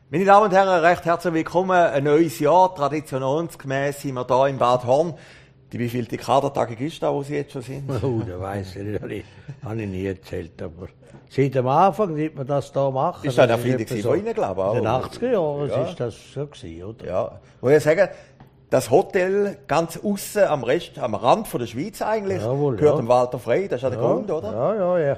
Meine Damen und Herren, recht herzlich willkommen. Ein neues Jahr. Traditionsgemäß sind wir hier in Bad Horn. Die wievielte Kadertagung ist da, wo Sie jetzt schon sind? Oh, das weiss ich nicht. Habe ich nie erzählt. Aber seit dem Anfang, seit wir das hier machen. Ist das eine Erfindung von Ihnen, glaube ich, auch? In den 80er Jahren Ja. ist das schon gewesen, oder? Ja. Muss ich sagen, das Hotel ganz aussen am Rand von der Schweiz eigentlich, Jawohl, gehört ja. dem Walter Frey. Das ist ja der Grund, oder? Ja.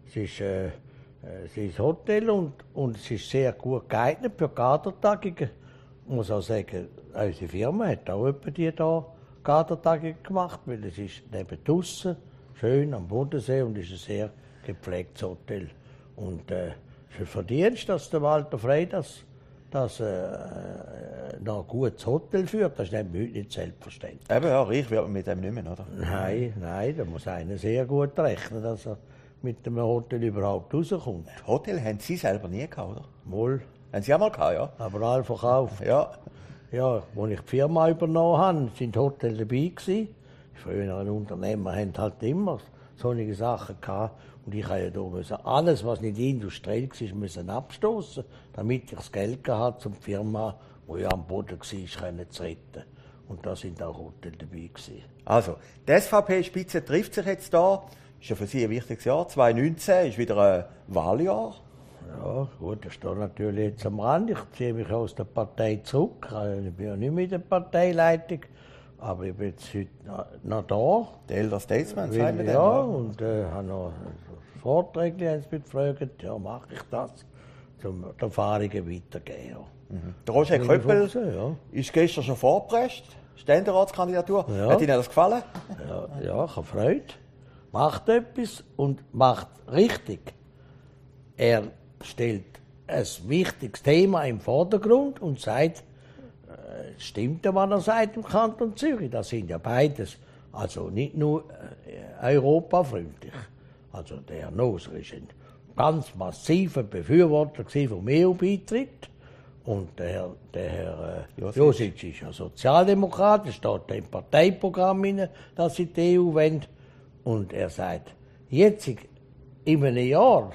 Es ist Hotel und es ist sehr gut geeignet für Kadertagungen. Ich muss auch sagen, unsere Firma hat auch etwa die hier Kadertagungen gemacht, weil es ist neben draussen, schön am Bodensee und ist ein sehr gepflegtes Hotel. Und es ist ein Verdienst, dass der Walter Frey das noch ein gutes Hotel führt. Das ist heute nicht selbstverständlich. Eben, ja, reich wird man mit dem nicht mehr, oder? Nein, da muss einer sehr gut rechnen, dass er mit dem Hotel überhaupt rauskommt. Hotel haben Sie selber nie gehabt, oder? Wohl, Haben Sie auch mal gehabt, ja? aber all verkauft. Ja. Ja, als ich die Firma übernommen habe, sind Hotels dabei gewesen. Die früheren Unternehmer hatten halt immer solche Sachen gehabt. Und ich musste ja da müssen alles, was nicht industriell war, müssen abstoßen, damit ich das Geld hatte, um die Firma, die ja am Boden war, zu retten. Und da sind auch Hotels dabei gewesen. Also, die SVP-Spitze trifft sich jetzt da. Ist ja für Sie ein wichtiges Jahr. 2019 ist wieder ein Wahljahr. Ja, gut, das steht natürlich jetzt am Rand. Ich ziehe mich aus der Partei zurück. Ich bin ja nicht mehr in der Parteileitung. Aber ich bin jetzt heute noch da. Die Elder Statesman, sagen wir Ja, dann. und habe noch Vorträge haben sie mich gefragt. Ja, mache ich das, um die Erfahrungen weitergeben. Ja. Der Roger Köppel Ja. ist gestern schon vorgepresst. Ständeratskandidatur. Ja. Hat Ihnen das gefallen? Ja, ich habe Freude. Macht etwas und macht richtig. Er stellt ein wichtiges Thema im Vordergrund und sagt, es stimmt ja, was er sagt im Kanton Zürich. Das sind ja beides, also nicht nur europafreundlich. Also der Herr Noser ist ein ganz massiver Befürworter vom EU-Beitritt. Und der Herr Josic ist ja Sozialdemokrat, es steht im Parteiprogramm drin, dass sie die EU wollen. Und er sagt, jetzt in einem Jahr,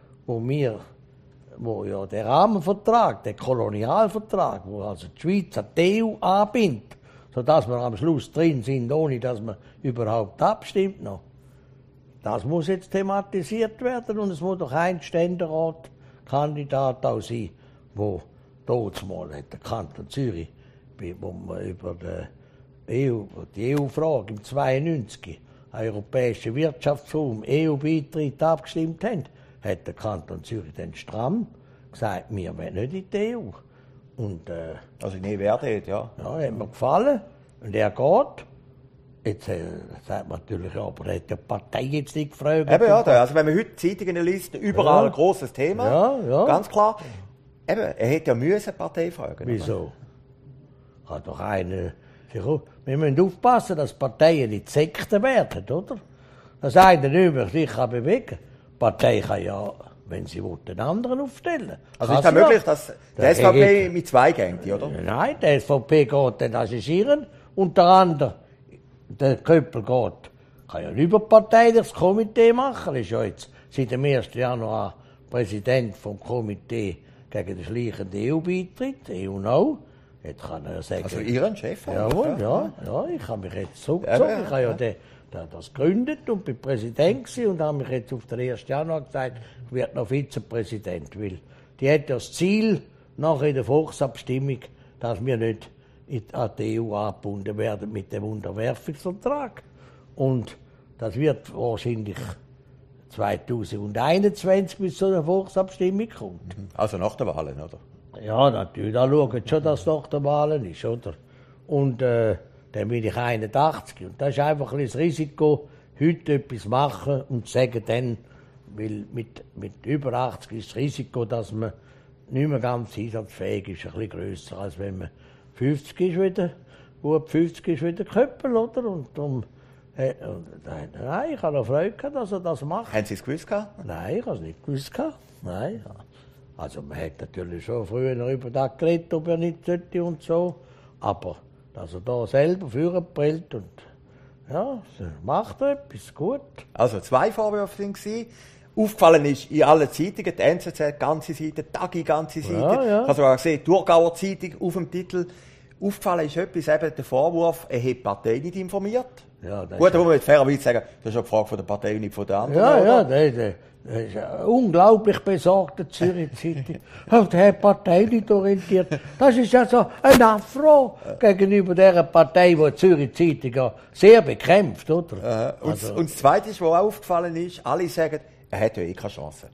wo ja der Rahmenvertrag, der Kolonialvertrag, wo also die Schweiz an die EU anbindet, sodass wir am Schluss drin sind, ohne dass man überhaupt abstimmt noch. Das muss jetzt thematisiert werden und es muss doch ein Ständerat-Kandidat auch sein, der damals hat der Kanton Zürich, wo wir über die EU-Frage im 92 Europäische Wirtschaftsforum, EU-Beitritt abgestimmt haben, hat der Kanton Zürich dann stramm gesagt, wir wollen nicht in die EU. Und, Also, nee, wer dort, ja. ja, hat mir gefallen. Und er geht. Jetzt sagt man natürlich, ja, aber hat die Partei jetzt nicht gefragt. Eben, ja, also wenn man heute Zeitungen liest, überall ein grosses Thema. Ja. Ganz klar. Eben, er hätte ja müssen Partei fragen. Wieso? Kann doch einer... Wir müssen aufpassen, dass Parteien nicht Sekten werden, oder? Dass einer nicht mehr sich bewegen kann. Die Partei kann ja, wenn sie will, den anderen aufstellen. Also ist es möglich, dass die SVP mit zwei geht, oder? Nein, die SVP geht dann assistieren und der andere, der Köppel geht. Kann ja ein überparteiliches Komitee machen. Er ist ja jetzt seit dem 1. Januar Präsident vom Komitee gegen den schleichenden EU-Beitritt, EU-No. Jetzt kann er sagen... Also Ihren Chef? Jawohl, ja. Ich habe mich jetzt zurückgezogen. Ich habe ja das gegründet und bin Präsident gewesen und habe mich jetzt auf den 1. Januar gesagt, ich werde noch Vizepräsident, weil die hat das Ziel, nachher in der Volksabstimmung, dass wir nicht an die EU angebunden werden mit dem Unterwerfungsvertrag. Und das wird wahrscheinlich 2021 bis zu einer Volksabstimmung kommt. Also nach der Wahlen, oder? Ja, natürlich, da schauen schon, dass es nach der Wahlen ist, oder? Und dann bin ich 81 und das ist einfach ein bisschen das Risiko, heute etwas machen und sagen dann, weil mit über 80 ist das Risiko, dass man nicht mehr ganz einsatzfähig ist, ein bisschen grösser, als wenn man 50 ist wieder, gut 50 ist wieder Köppel, oder? Und nein, ich habe noch Freude gehabt, dass er das macht. Haben Sie es gewusst gehabt? Nein, ich habe es nicht gewusst gehabt. Nein. Also man hat natürlich schon früher über das geredet, ob er nicht sollte und so. Aber dass er da selber vorgebrüllt und ja, macht er etwas gut. Also 2 Vorwürfe waren. aufgefallen ist in allen Zeitungen, die NZZ, ganze Seite, Tagi, ganze Seite. Ja. Ich habe sogar gesehen, die Thurgauer Zeitung auf dem Titel. Aufgefallen ist etwas, eben der Vorwurf, er hätte die Partei nicht informiert. Ja, Gut, da muss man jetzt fairerweise sagen, das ist ja die Frage von der Partei und nicht von der anderen. Ja, oder? der ist ein unglaublich besorgter Zürich-Zeitung. Der hat Partei nicht orientiert. Das ist ja so ein Affront gegenüber der Partei, die Zürich-Zeitung ja sehr bekämpft, oder? Und das Zweite, was auch aufgefallen ist, alle sagen, er hat ja eh keine Chance.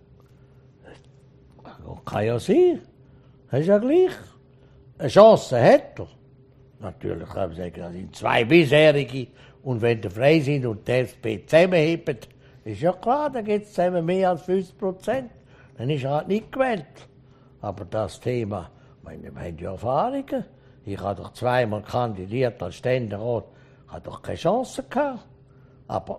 Kann ja sein. Das ist ja gleich. Eine Chance hat er. Natürlich kann man sagen, das sind zwei bisherige. Und wenn die frei sind und die SP zusammenheben, ist ja klar, dann gibt es zusammen mehr als 50%. Dann ist er halt nicht gewählt. Aber das Thema, wir haben ja Erfahrungen. Ich habe doch zweimal kandidiert als Ständerat, habe doch keine Chance gehabt. Aber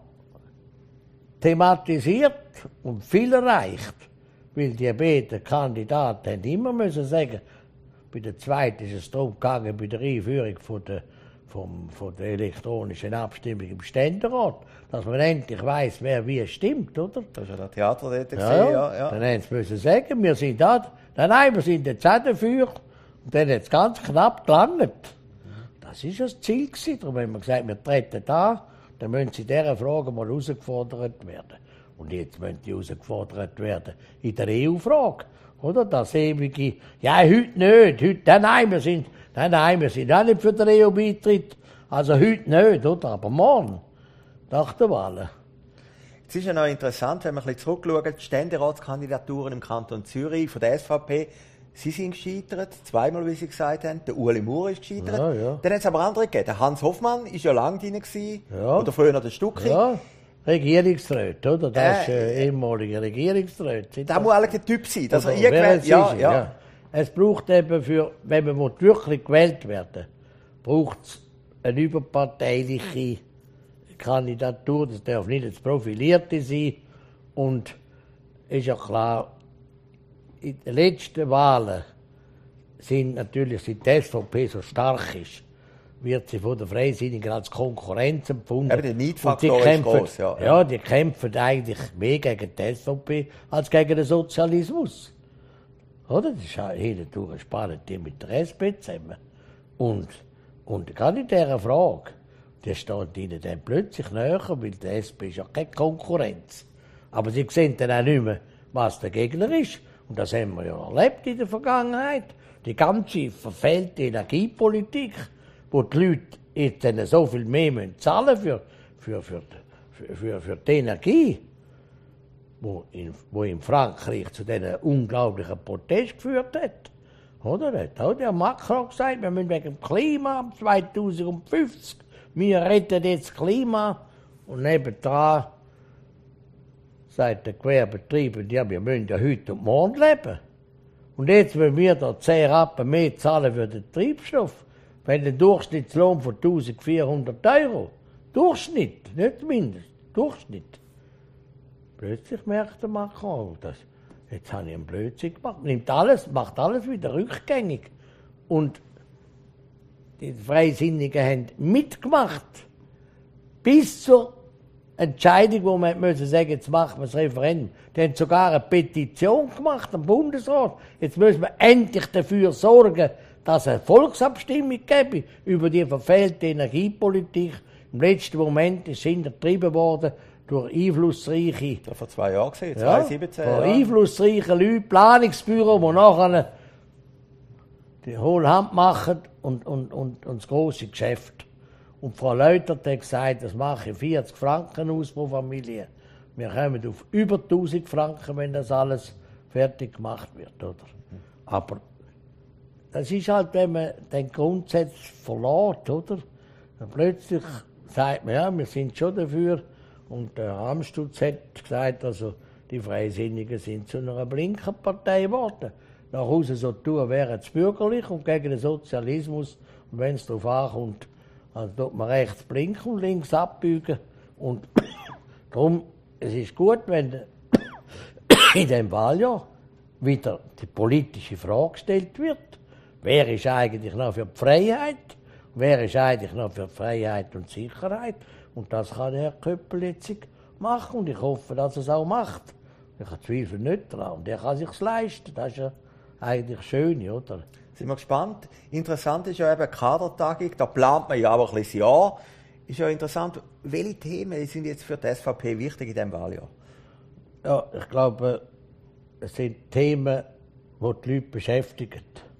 thematisiert und viel erreicht, weil die beiden Kandidaten haben immer müssen sagen, bei der zweiten ist es darum gegangen, bei der Einführung von der elektronischen Abstimmung im Ständerat, dass man endlich weiss, wer wie stimmt, oder? Das ist ja das Theater dort gesehen, ja. Dann haben sie müssen sagen, wir sind da, wir sind jetzt auch dafür. Und dann hat es ganz knapp gelangt. Das war ja das Ziel gewesen. Darum haben wir gesagt, wir treten da, dann müssen sie in dieser Frage mal herausgefordert werden. Und jetzt müssen die herausgefordert werden in der EU-Frage. Oder? Das ewige, ja, heute nicht, nein, wir sind auch nicht für den EU-Beitritt. Also heute nicht, oder? Aber morgen, nach der Wahl. Es ist ja noch interessant, wenn man ein bisschen zurückschaut, die Ständeratskandidaturen im Kanton Zürich von der SVP, sie sind gescheitert, zweimal, wie Sie gesagt haben. Der Ueli Maurer ist gescheitert. Ja. Dann hat es aber andere gegeben. Der Hans Hoffmann war ja lange drin. Ja. Oder früher noch der Stucki. Ja, Regierungsrat, oder? Das ist ehemaliger Regierungsrat. Da muss eigentlich der Typ sein, dass er Oder gewählt ja. Es braucht eben wenn man wirklich gewählt werden braucht es eine überparteiliche Kandidatur. Das darf nicht das Profilierte sein. Und ist ja klar, in den letzten Wahlen sind natürlich, seit die SVP so stark ist, wird sie von den Freisinnigen als Konkurrenz empfunden. Aber der Neidfaktor ist groß, ja. Ja, die kämpfen eigentlich mehr gegen die SVP als gegen den Sozialismus. Oder? Das ist ja hindurch spannend, die mit der SP zusammen. Und gerade in dieser Frage, die steht ihnen dann plötzlich näher, weil die SP ist ja keine Konkurrenz. Aber sie sehen dann auch nicht mehr, was der Gegner ist. Und das haben wir ja erlebt in der Vergangenheit. Die ganze verfehlte Energiepolitik, wo die Leute jetzt dann so viel mehr zahlen für die Energie, wo in Frankreich zu diesen unglaublichen Protest geführt hat. Oder? Da hat auch der Macron gesagt, wir müssen wegen dem Klima 2050, wir retten jetzt das Klima. Und nebendran sagt der Gewerbebetrieb, ja, wir müssen ja heute und morgen leben. Und jetzt wollen wir da 10 Rappen mehr zahlen für den Treibstoff. Wenn der Durchschnittslohn von 1400 €. Durchschnitt, nicht mindestens, Durchschnitt. Plötzlich merkt der Macron, jetzt habe ich einen Blödsinn gemacht. Macht alles wieder rückgängig. Und die Freisinnigen haben mitgemacht. Bis zur Entscheidung, wo man müssen sagen, jetzt machen wir das Referendum. Die haben sogar eine Petition gemacht am Bundesrat. Jetzt müssen wir endlich dafür sorgen, dass es eine Volksabstimmung gäbe über die verfehlte Energiepolitik. Im letzten Moment ist sie hintertrieben worden durch einflussreiche... Das war vor 2 Jahren, 2017. Von einflussreichen Leuten, Planungsbüro, die nachher die hohle Hand machen und das grosse Geschäft. Und Frau Leutert hat gesagt, das mache ich 40 Franken aus pro Familie. Wir kommen auf über 1000 Franken, wenn das alles fertig gemacht wird. Oder? Aber das ist halt, wenn man den Grundsatz verlässt, oder? Dann plötzlich sagt man, ja, wir sind schon dafür. Und der Amstutz hat gesagt, also die Freisinnigen sind zu einer blinken Partei geworden. Nach außen so tun, wären es bürgerlich und gegen den Sozialismus. Und wenn es darauf ankommt, dann tut man rechts blinken und links abbiegen. Und darum, es ist gut, wenn in diesem Wahljahr wieder die politische Frage gestellt wird. Wer ist eigentlich noch für die Freiheit? Wer ist eigentlich noch für die Freiheit und Sicherheit? Und das kann Herr Köppel jetzt machen und ich hoffe, dass er es auch macht. Ich habe Zweifel nicht daran. Und der kann sich leisten. Das ist ja eigentlich schön, oder? Sind wir gespannt. Interessant ist ja eben die Kadertagung. Da plant man ja aber ein bisschen Jahr. Ist ja interessant, welche Themen sind jetzt für die SVP wichtig in diesem Wahljahr? Ja, ich glaube, es sind Themen, die die Leute beschäftigen.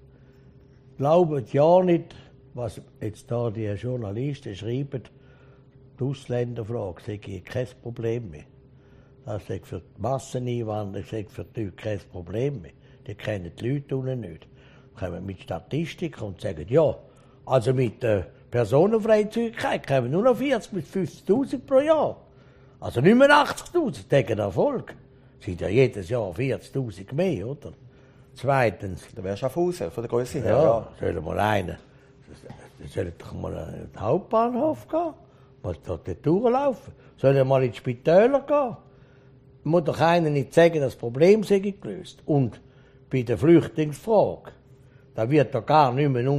Glauben ja nicht, was jetzt da die Journalisten schreiben, die Ausländerfrage sei kein Problem mehr. Das sei für die Masseneinwanderung, sei für die Leute kein Problem mehr. Die kennen die Leute unten nicht. Kommen mit Statistik und sagen, ja, also mit der Personenfreizügigkeit kommen nur noch 40.000 bis 50.000 pro Jahr. Also nicht mehr 80.000, das ist ein Erfolg. Es sind ja jedes Jahr 40.000 mehr, oder? Zweitens. Da wärst du Schaffhausen, von der Größe her. Ja, soll mal einer. Soll doch mal an den Hauptbahnhof gehen, mal dort durchlaufen. Soll mal ins Spitäler gehen. Muss doch einer nicht sagen, das Problem sei gelöst. Und bei der Flüchtlingsfrage, da wird doch gar nicht mehr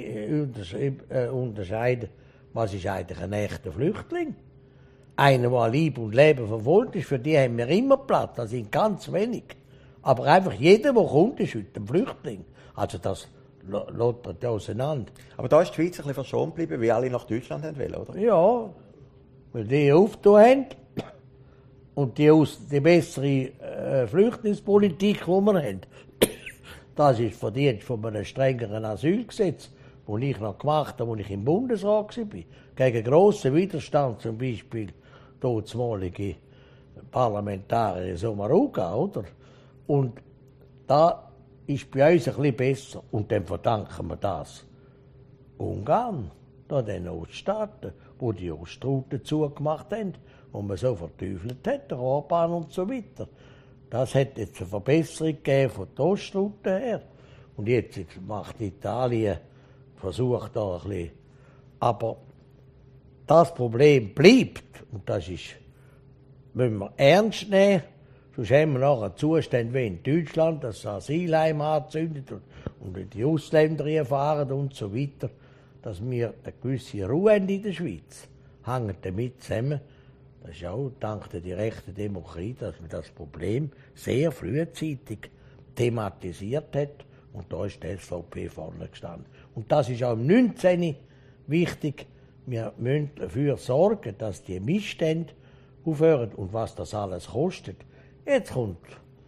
unterscheiden, was ist eigentlich ein echter Flüchtling. Einer, der an Leib und Leben verfolgt ist, für die haben wir immer Platz, das sind ganz wenig. Aber einfach jeder, der kommt, ist heute ein Flüchtling. Also das lässt man auseinander. Aber da ist die Schweiz ein bisschen verschont geblieben, weil alle nach Deutschland wollen, oder? Ja, weil die aufgetan haben und die bessere Flüchtlingspolitik, die wir haben, das ist verdient von einem strengeren Asylgesetz, das ich noch gemacht habe, als ich im Bundesrat war. Gegen grossen Widerstand, zum Beispiel damalige Parlamentarier Sommaruga, oder? Und da ist bei uns ein bisschen besser. Und dann verdanken wir das Ungarn, den Oststaaten, wo die Ostroute zugemacht haben, wo man so verteufelt hat, der Orban und so weiter. Das hat jetzt eine Verbesserung gegeben von der Ostroute her. Und jetzt macht Italien, versucht da ein bisschen. Aber das Problem bleibt, und das ist, müssen wir ernst nehmen, sonst haben wir nachher Zustände wie in Deutschland, dass das Asylheim anzündet und die Ausländer hier fahren und so weiter, dass wir eine gewisse Ruhe haben in der Schweiz. Hängt damit zusammen, das ist auch dank der direkten Demokratie, dass man das Problem sehr frühzeitig thematisiert hat und da ist die SVP vorne gestanden. Und das ist auch im 19. wichtig. Wir müssen dafür sorgen, dass die Missstände aufhören und was das alles kostet. Jetzt kommt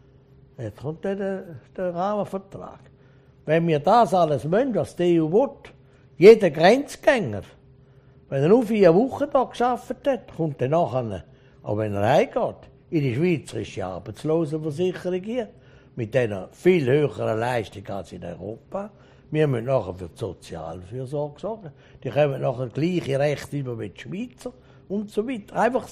der Rahmenvertrag. Wenn wir das alles wollen, was die EU will, jeder Grenzgänger, wenn er nur 4 Wochen da gearbeitet hat, kommt er nachher, auch wenn er heimgeht, in die schweizerische Arbeitslosenversicherung hier, mit einer viel höheren Leistung als in Europa. Wir müssen nachher für die Sozialfürsorge sorgen. Die kommen nachher gleiche Rechte über mit den Schweizer und so weiter. Einfach,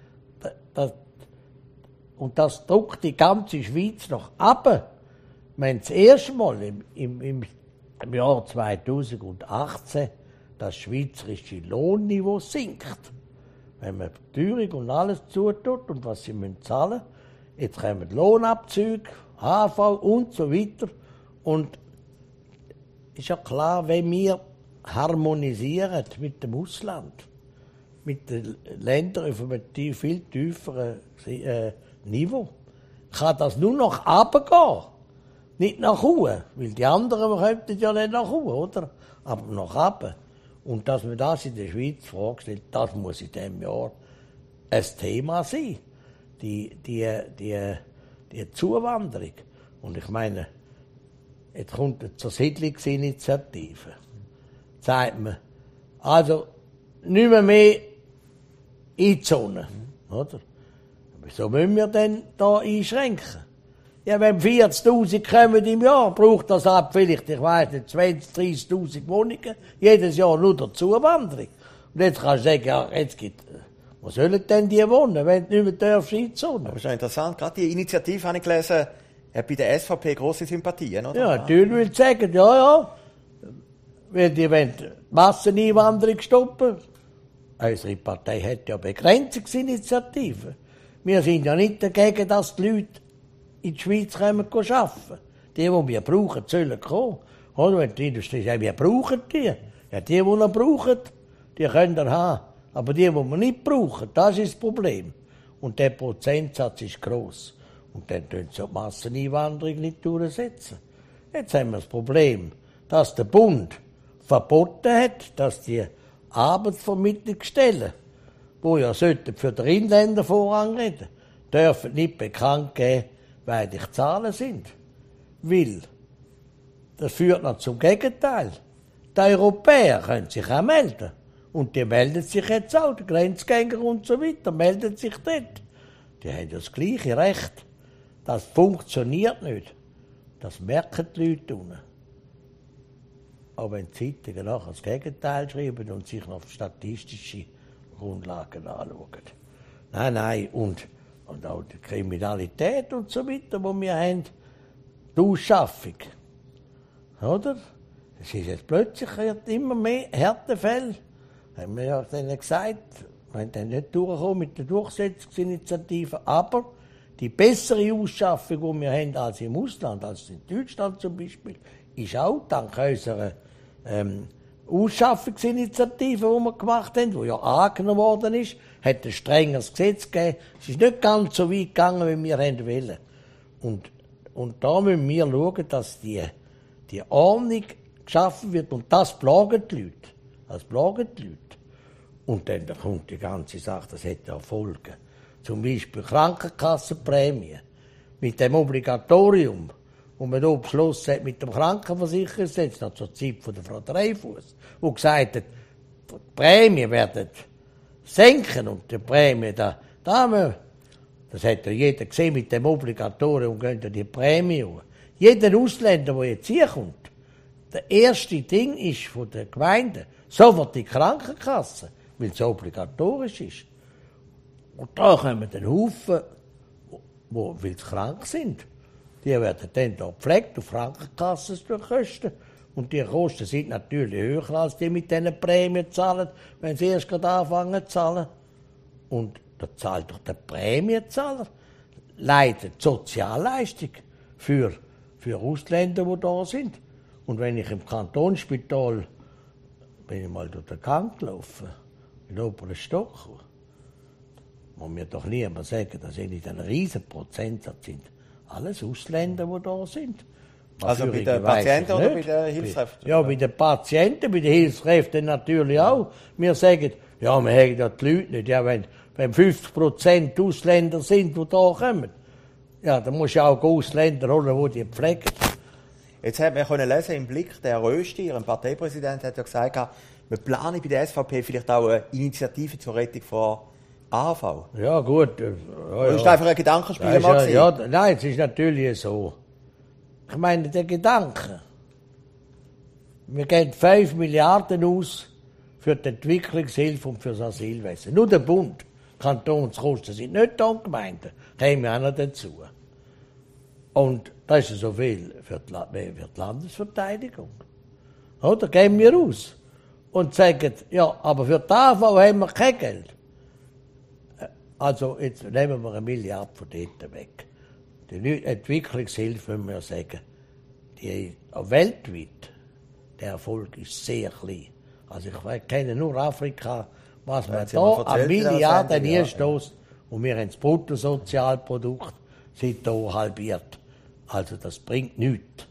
und das drückt die ganze Schweiz noch ab. Wenn das erste Mal im Jahr 2018 das schweizerische Lohnniveau sinkt, wenn man Teuerung und alles zutut und was sie zahlen müssen, jetzt kommen Lohnabzüge, HV und so weiter. Und ist ja klar, wenn wir harmonisieren mit dem Ausland, mit den Ländern auf einem viel tieferen Niveau, kann das nur noch runtergehen. Nicht nach oben, weil die anderen könnten ja nicht nach oben, oder? Aber nach oben. Und dass man das in der Schweiz vorgestellt, das muss in diesem Jahr ein Thema sein. Die Zuwanderung. Und ich meine, jetzt kommt eine Zersiedlungsinitiative. Sagt man, also nicht mehr einzonen, oder? Wieso müssen wir denn da einschränken? Ja, wenn 40.000 kommen im Jahr, braucht das ab vielleicht, ich weiss nicht, 20.000, 30.000 Wohnungen, jedes Jahr nur der Zuwanderung. Und jetzt kannst du sagen, ja, jetzt gibt, wo sollen denn die wohnen, wenn du nicht mehr einzonen? Aber ist ja interessant, gerade die Initiative, habe ich gelesen, hat bei der SVP grosse Sympathien, oder? Ja, natürlich will ich sagen, ja, weil die wollen die Masseneinwanderung stoppen. Unsere Partei hat ja Begrenzungsinitiativen. Wir sind ja nicht dagegen, dass die Leute in die Schweiz kommen arbeiten. Die wir brauchen, sollen kommen. Oder wenn die Industrie sagt, wir brauchen die. Ja, die wir brauchen, die können wir haben. Aber die wir nicht brauchen, das ist das Problem. Und der Prozentsatz ist gross. Und dann tun sie die Masseneinwanderung nicht durchsetzen. Jetzt haben wir das Problem, dass der Bund verboten hat, dass die Arbeitsvermittlungsstellen, die ja sollten für den Inländer Vorrang reden, dürfen nicht bekannt geben, weil die Zahlen sind. Weil das führt noch zum Gegenteil. Die Europäer können sich auch melden. Und die melden sich jetzt auch, die Grenzgänger und so weiter, melden sich dort. Die haben das gleiche Recht. Das funktioniert nicht. Das merken die Leute unten. Aber wenn die Zeitungen nachher das Gegenteil schreiben und sich noch statistische Grundlagen anschauen. Nein. Und auch die Kriminalität und so weiter, die wir haben, die Ausschaffung. Oder? Es ist jetzt plötzlich immer mehr Härtefälle. Haben wir ja denen gesagt, wir sind dann nicht durchgekommen mit der Durchsetzungsinitiative, aber die bessere Ausschaffung, die wir haben als im Ausland, als in Deutschland zum Beispiel, ist auch dank unserer Ausschaffungsinitiative, die wir gemacht haben, die ja angenommen worden ist, hat ein strengeres Gesetz gegeben. Es ist nicht ganz so weit gegangen, wie wir wollen. Und da müssen wir schauen, dass die Ordnung geschaffen wird. Und das plagen die Leute. Und dann kommt die ganze Sache, das hat ja Folgen. Zum Beispiel Krankenkassenprämie. Mit dem Obligatorium, das man hier beschlossen hat mit dem Krankenversicherungsgesetz, noch zur Zeit von der Frau Dreyfus, die gesagt hat, die Prämien werden senken und die Prämie das hat ja jeder gesehen mit dem Obligatorium, gehen ja die Prämie hoch. Jeder Ausländer, der jetzt hier kommt, das erste Ding ist von der Gemeinde sofort die Krankenkasse, weil es obligatorisch ist. Und da kommen dann Haufen, weil sie krank sind. Die werden dann hier gepflegt auf Krankenkassen durch Kosten. Und die Kosten sind natürlich höher, als die mit diesen Prämien zahlen, wenn sie erst gerade anfangen zu zahlen. Und da zahlt doch der Prämienzahler, leidet die Sozialleistung für Ausländer, die da sind. Und wenn ich im Kantonsspital bin ich mal durch den Gang gelaufen, in den oberen Stock, muss mir doch niemand sagen, dass nicht ein riesen Prozentsatz sind. Alles Ausländer, die da sind. Also bei den Patienten oder bei den Hilfskräften? Ja, bei den Patienten, bei den Hilfskräften natürlich auch. Wir sagen, ja, wir haben ja die Leute nicht. Ja, wenn 50% Ausländer sind, die da kommen, ja, dann musst du auch Ausländer holen, die pflegen. Jetzt hat man lesen im Blick, der Herr Rösti, Ihrem Parteipräsident, hat ja gesagt, wir planen bei der SVP vielleicht auch eine Initiative zur Rettung von AHV. Ja, gut. Das ist einfach ein Gedankenspiel. Nein, es ist natürlich so. Ich meine, der Gedanke. Wir geben 5 Milliarden aus für die Entwicklungshilfe und für das Asylwesen. Nur der Bund. Kantonskosten sind nicht da, Gemeinden. Kommen wir auch noch dazu. Und das ist so viel für die Landesverteidigung. Oder? Geben wir aus. Und sagen, ja, aber für die AV haben wir kein Geld. Also, jetzt nehmen wir 1 Milliarde von dort weg. Die Entwicklungshilfe, müssen wir sagen, weltweit, der Erfolg ist sehr klein. Also, ich kenne nur Afrika, was man da an Milliarden einstößt. Und wir haben das Bruttosozialprodukt seit hier halbiert. Also, das bringt nichts.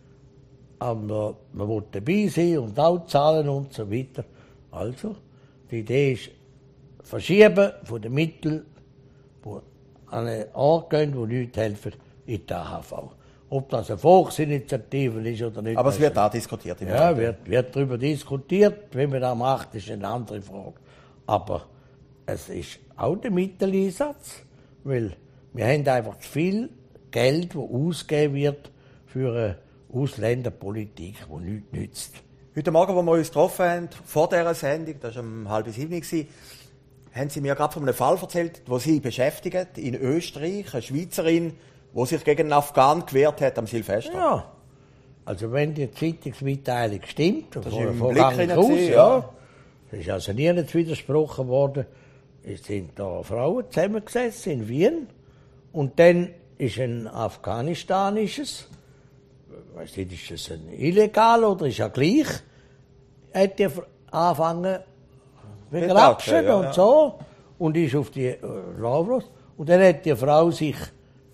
Aber man will dabei sein und auch zahlen und so weiter. Also, die Idee ist, verschieben von den Mitteln, die an einen Ort gehen, wo Leute helfen, in der AHV. Ob das eine Volksinitiative ist oder nicht. Aber es wird auch diskutiert. Ja, wird darüber diskutiert. Wenn man das macht, ist eine andere Frage. Aber es ist auch der Mitteleinsatz, weil wir haben einfach zu viel Geld, das ausgegeben wird für eine Ausländerpolitik, die nichts nützt. Heute Morgen, als wir uns getroffen haben, vor dieser Sendung, das war um 6:30, haben Sie mir gerade von einem Fall erzählt, wo Sie beschäftigen, in Österreich, eine Schweizerin, die sich gegen einen Afghanen gewehrt hat am Silvester. Ja, also wenn die Zeitungsmitteilung stimmt, das von ist im Blick aus, gewesen, ja, das ist also nie nicht widersprochen worden, es sind da Frauen zusammengesessen in Wien und dann ist ein afghanistanisches, weiss nicht, ist das ein illegal oder ist ja gleich, hat die angefangen begrapschen und so und ist auf die Lavros und dann hat die Frau sich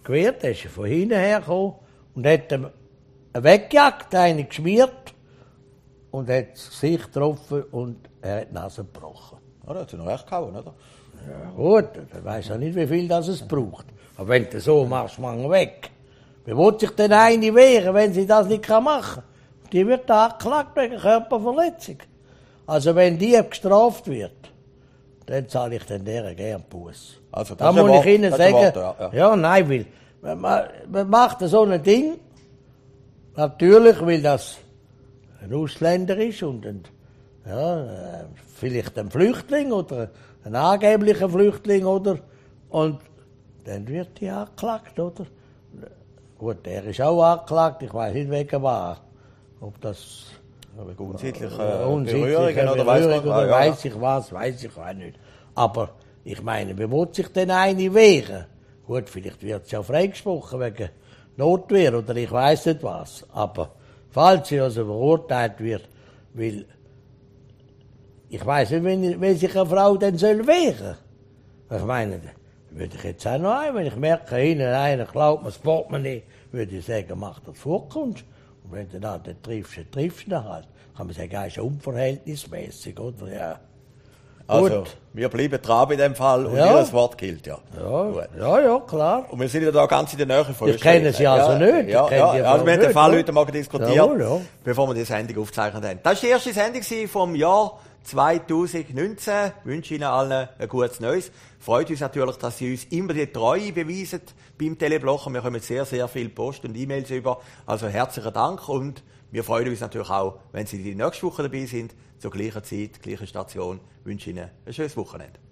Gewehr, der ist von hinten hergekommen und hat ihm weggejagt, einen geschmiert und hat das Gesicht getroffen und er hat die Nase gebrochen. Ja, da hat sie noch recht gehauen, oder? Ja, gut, ich weiss ja nicht, wie viel das es braucht. Aber wenn du so machst, mach weg. Wie will sich denn eine wehren, wenn sie das nicht machen kann? Die wird angeklagt wegen Körperverletzung. Also wenn die gestraft wird, dann zahle ich den deren gern Buß. Also, da muss ich Ihnen sagen, ja, nein, weil man macht so ein Ding, natürlich, weil das ein Ausländer ist und vielleicht ein Flüchtling oder ein angeblicher Flüchtling, oder? Und dann wird die angeklagt, oder? Gut, der ist auch angeklagt, ich weiß nicht wegen was. Ob das wegen unsittliche Berührungen oder weiss ich auch nicht. Aber ich meine, wie will sich denn eine wehren? Gut, vielleicht wird sie auch freigesprochen wegen Notwehr oder ich weiss nicht was. Aber falls sie also verurteilt wird, weil ich weiss nicht, wenn sich eine Frau denn soll wehren. Ich meine, würde ich jetzt auch noch wenn ich merke, hinten einer klaut mir das Portemonnaie, würde ich sagen, mach das Vorkunft. Und wenn du dann triffst du halt. Kann man sagen, er ist unverhältnismäßig, oder? Ja. Also, wir bleiben dran bei dem Fall und Ihr Wort gilt, ja. Ja, klar. Und wir sind ja da ganz in der Nähe von Österreich. Ich kenne sie also nicht. Also wir haben den Fall heute Morgen diskutiert, ja. bevor wir die Sendung aufzeichnet haben. Das war die erste Sendung vom Jahr 2019. Ich wünsche Ihnen allen ein gutes Neues. Freut uns natürlich, dass Sie uns immer die Treue beweisen beim Teleblocher. Wir kommen sehr, sehr viel Post und E-Mails über. Also herzlichen Dank und wir freuen uns natürlich auch, wenn Sie die nächste Woche dabei sind. Zur gleichen Zeit, gleiche Station. Ich wünsche Ihnen ein schönes Wochenende.